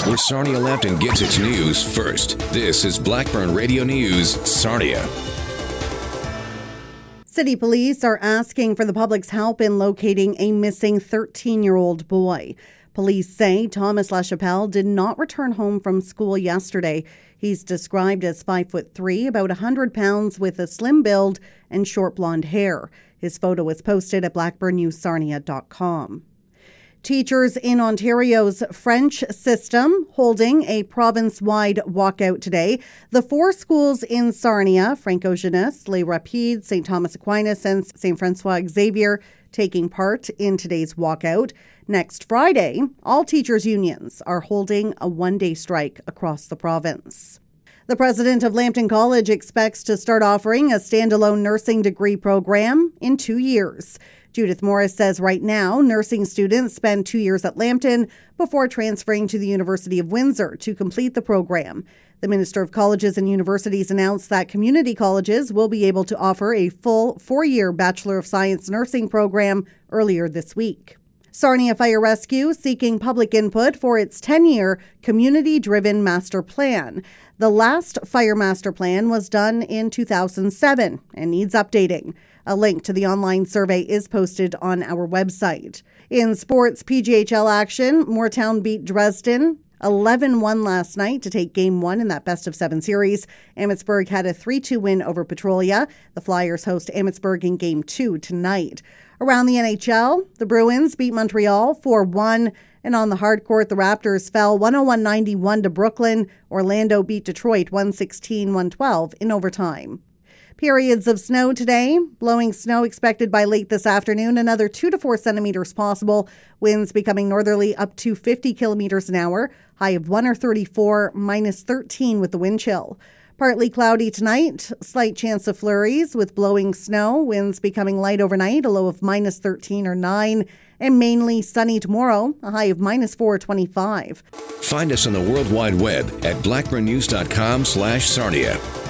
where Sarnia-Lambton gets its news first. This is Blackburn Radio News, Sarnia. City police are asking for the public's help in locating a missing 13-year-old boy. Police say Thomas LaChapelle did not return home from school yesterday. He's described as 5'3", about 100 pounds, with a slim build and short blonde hair. His photo was posted at blackburnnewssarnia.com. Teachers in Ontario's French system holding a province-wide walkout today. The 4 schools in Sarnia, Franco Jeunesse, Les Rapides, St. Thomas Aquinas, and St. Francois Xavier, taking part in today's walkout. Next Friday, all teachers' unions are holding a one-day strike across the province. The president of Lambton College expects to start offering a standalone nursing degree program in 2 years. Judith Morris says right now, nursing students spend 2 years at Lambton before transferring to the University of Windsor to complete the program. The Minister of Colleges and Universities announced that community colleges will be able to offer a full 4-year Bachelor of Science nursing program earlier this week. Sarnia Fire Rescue seeking public input for its 10-year community-driven master plan. The last fire master plan was done in 2007 and needs updating. A link to the online survey is posted on our website. In sports PGHL action, Moortown beat Dresden 11-1 last night to take Game 1 in that best-of-7 series. Amherstburg had a 3-2 win over Petrolia. The Flyers host Amherstburg in Game 2 tonight. Around the NHL, the Bruins beat Montreal 4-1. And on the hard court, the Raptors fell 101-91 to Brooklyn. Orlando beat Detroit 116-112 in overtime. Periods of snow today. Blowing snow expected by late this afternoon. Another 2 to 4 centimeters possible. Winds becoming northerly up to 50 kilometers an hour. High of 1 or 34, minus 13 with the wind chill. Partly cloudy tonight. Slight chance of flurries with blowing snow. Winds becoming light overnight. A low of minus 13 or 9. And mainly sunny tomorrow. A high of minus 4 or 25. Find us on the World Wide Web at blackburnnews.com/Sarnia.